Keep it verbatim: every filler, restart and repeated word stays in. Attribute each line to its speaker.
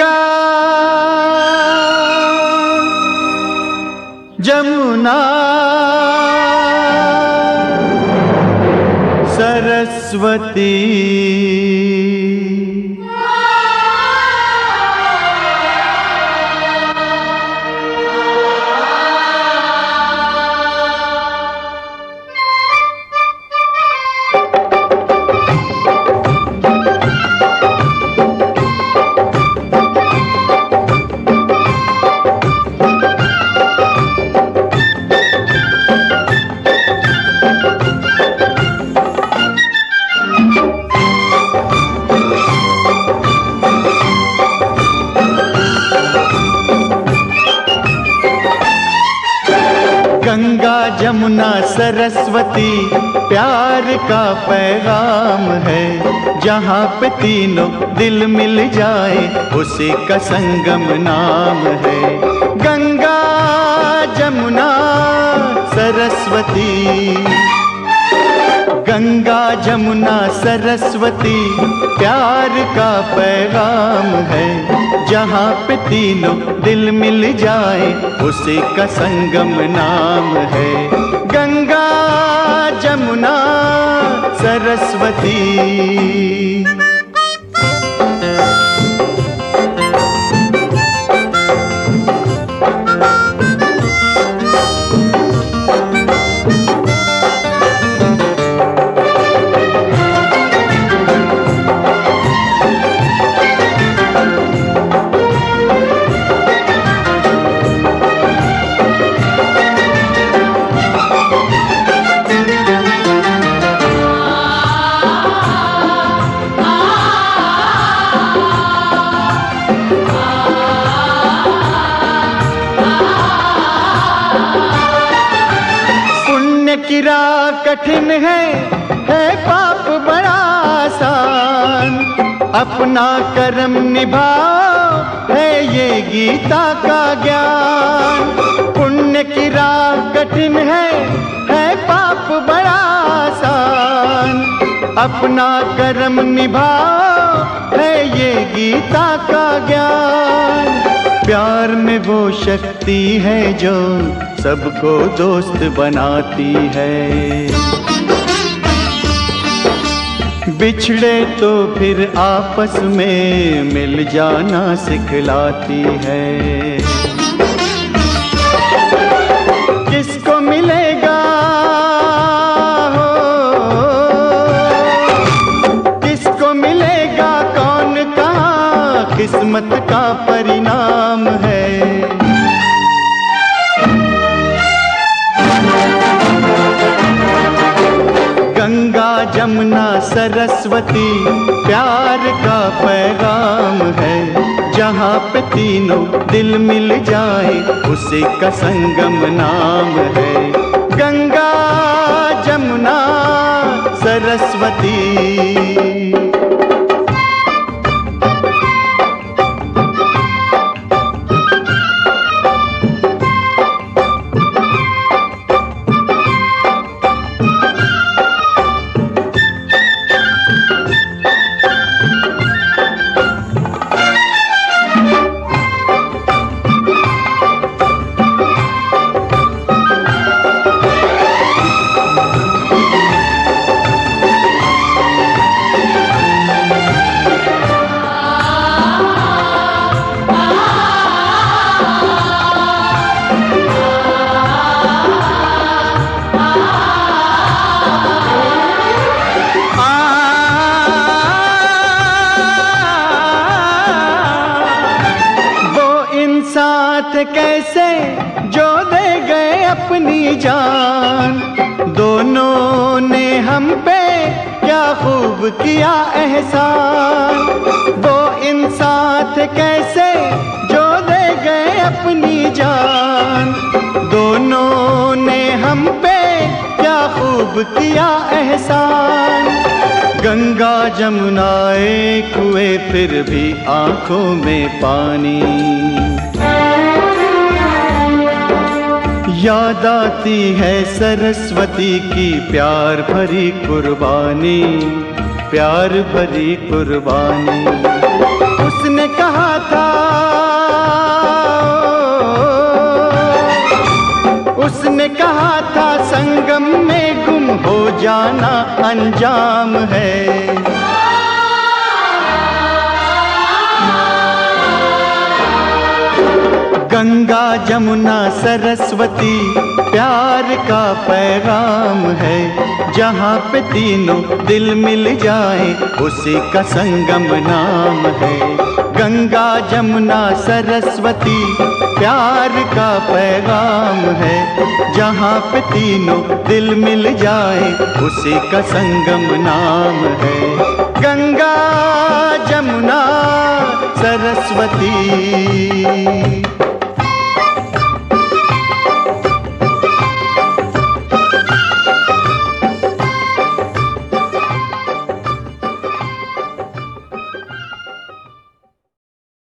Speaker 1: गंगा जमुना सरस्वती गंगा जमुना सरस्वती प्यार का पैगाम है। जहाँ पे तीनों दिल मिल जाए उसी का संगम नाम है। गंगा जमुना सरस्वती, गंगा जमुना सरस्वती प्यार का पैगाम है। जहाँ पे तीनों दिल मिल जाए उसी का संगम नाम है। गंगा जमुना सरस्वती। की राह कठिन है, है पाप बड़ा आसान। अपना कर्म निभाओ है ये गीता का ज्ञान। पुण्य की राह कठिन है, है पाप बड़ा आसान। अपना कर्म निभाओ है ये गीता का ज्ञान। प्यार में वो शक्ति है जो सबको दोस्त बनाती है। बिछड़े तो फिर आपस में मिल जाना सिखलाती है। किसको मिलेगा हो, किसको मिलेगा कौन कहाँ, किस्मत का परिणाम है। गंगा जमुना सरस्वती प्यार का पैगाम है। जहाँ पे तीनों दिल मिल जाए उसी का संगम नाम है। गंगा जमुना सरस्वती। साथ कैसे जो दे गए अपनी जान। दोनों ने हम पे क्या खूब किया एहसान। वो इंसान कैसे जो दे गए अपनी जान। दोनों ने हम पे क्या खूब किया एहसान। गंगा जमुना एक हुए फिर भी आंखों में पानी। याद आती है सरस्वती की प्यार भरी कुर्बानी, प्यार भरी कुर्बानी। उसने कहा था अंजाम है। गंगा जमुना सरस्वती प्यार का पैगाम है। जहाँ पे तीनों दिल मिल जाए उसी का संगम नाम है। गंगा जमुना सरस्वती प्यार का पैगाम है। जहाँ पे तीनों दिल मिल जाए उसी का संगम नाम है। गंगा जमुना सरस्वती।